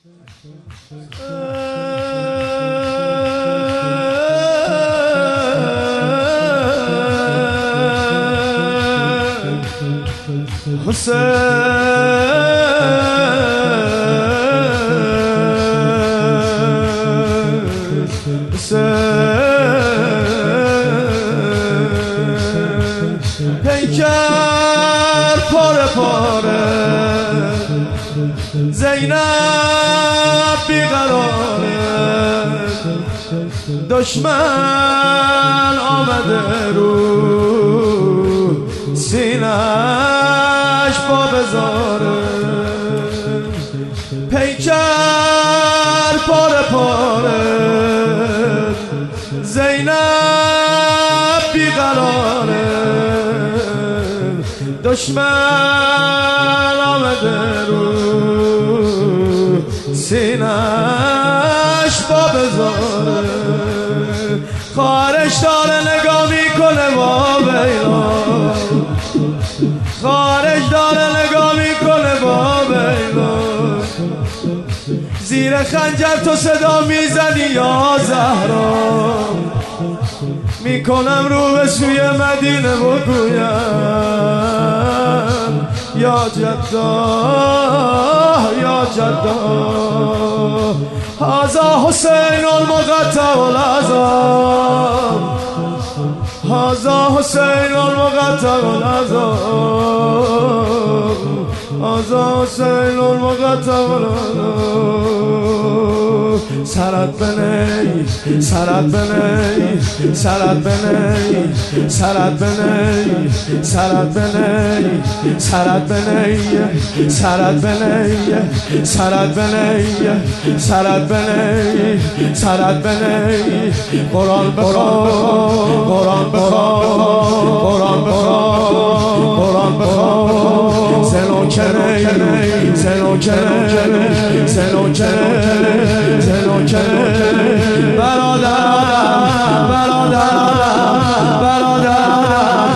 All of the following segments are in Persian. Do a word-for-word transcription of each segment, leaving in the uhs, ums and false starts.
پیکر پاره پاره زینب بیقراره دشمن آمده رو سینه‌اش با بزاره پیکر پاره پاره زینب بیقراره دشمن آمده رو سینه‌اش با بزاره خواهرش داره نگاه میکنه با بینا خواهرش داره نگاه میکنه با بینا زیر خنجر تو صدا میزنی یا زهرا میکنم رو به سوی مدینه بگویم یا جدا یا جدا هذا حسین المقطع العظام هذا حسین المقطع العظام هذا حسین المقطع العظام سرت بنی سرت بنی سرت بنی سرت بنی سرت بنی سرت بنی سرت بنی سرت بنی سرت بنی سرت بنی قرآن بخوان قرآن بخوان قرآن بخوان قرآن بخوان زنو کنی زنو کنی زنو کنی زنو کنی برادرم برادرم برادرم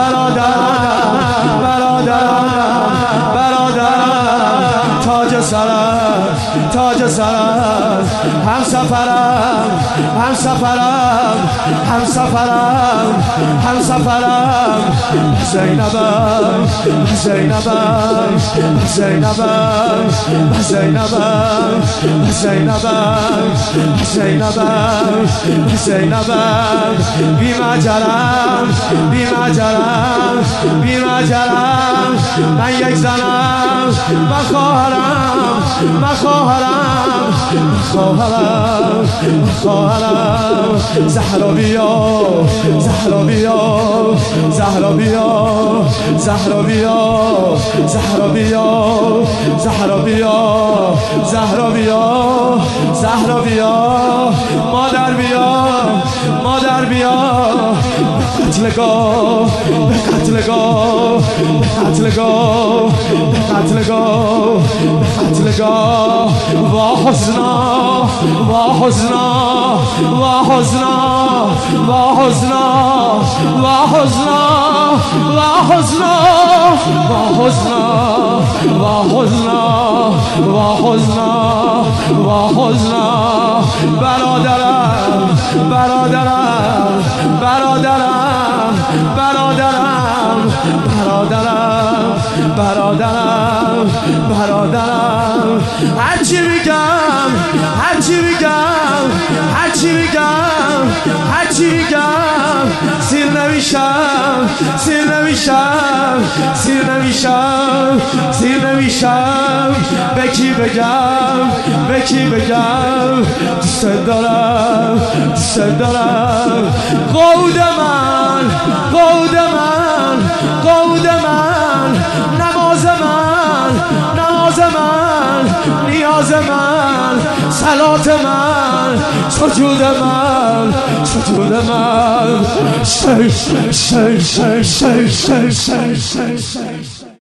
برادرم برادرم برادرم تاج سرم تاج سرم هم سفرم هم سفرم هم سفرم هم سفرم زینبم زینبم زینبم زینبم زینبم زینبم زینبم بی مجرم بی مجرم بی مجرم من یک زنم من خواهرم من خواهرم خواهرم خواهرم زهرا بیا زهرا بیا زهرا بیا زهرا بیا زهرا بیا زهرا بیا زهرا بیا زهرا بیا مادر بیا مادر بیا قتلگاه به قتلگاه به قتلگاه به قتلگاه به قتلگاه وا حزنا وا حزنا وا حزنا وا حزنا وا حزنا وا حزنا وا حزنا وا حزنا وا حزنا وا حزنا برادرم برادرم برادرم برادرم برادرم برادرم برادرم هرچی میگم هرچی میگم هرچی میگم هرچی میگم سیر نمیشم سیر نمیشم سیر نمیشم سیر نمیشم به کی بگم به کی بگم دوست دارم دوست دارم قود من قود من قود من نماز من نماز من نیاز من صلات من سجود من سجود من شش شش شش شش شش شش